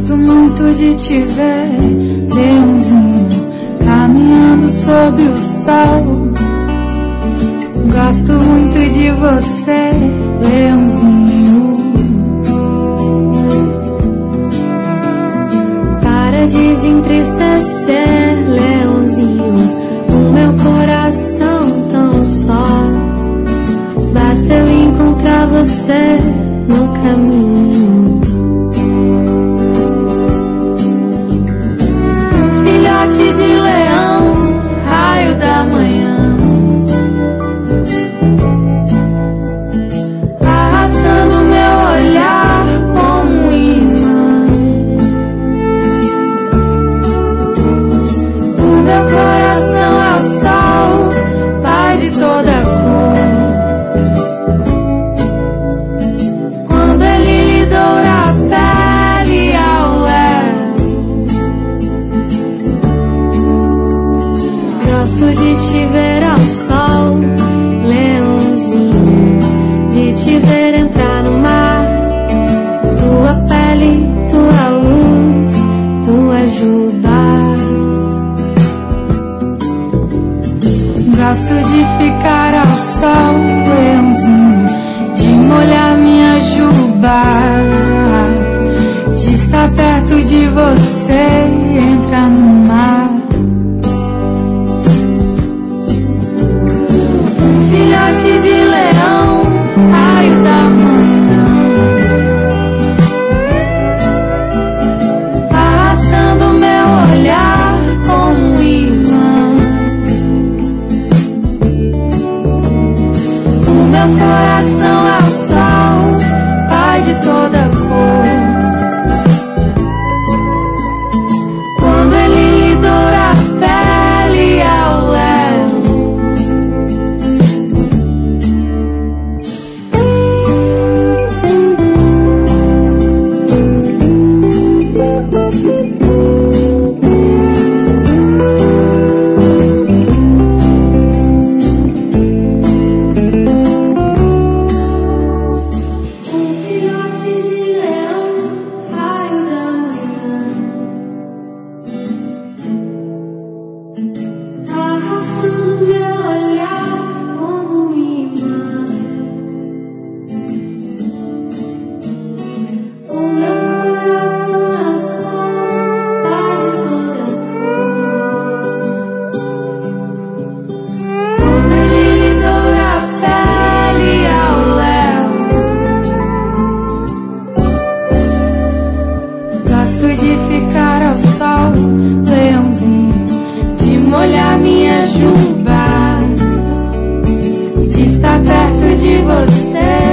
Gosto muito de te ver, leãozinho, caminhando sob o sol. Gosto muito de você, leãozinho. Para desentristecer, leãozinho, o meu coração tão só. Basta eu encontrar você no caminho. Filhote de leão, raio da manhã, arrastando meu olhar como um imã. O meu coração é o sol, pai de toda cor. Quando ele lhe doura a pele ao léu, gosto de te ver ao sol, leãozinho, de te ver entrar no mar. Tua pele, tua luz, tua juba. Gosto de ficar ao sol, leãozinho, de molhar minha juba, de estar perto de você e entrar no mar. Filhote de leão, raio da manhã, arrastando meu olhar como um imã. O meu coração é o sol, pai de toda cor. Quando ele lhe doura a pele ao léu, de ficar ao sol, leãozinho, de molhar minha juba, de estar perto de você.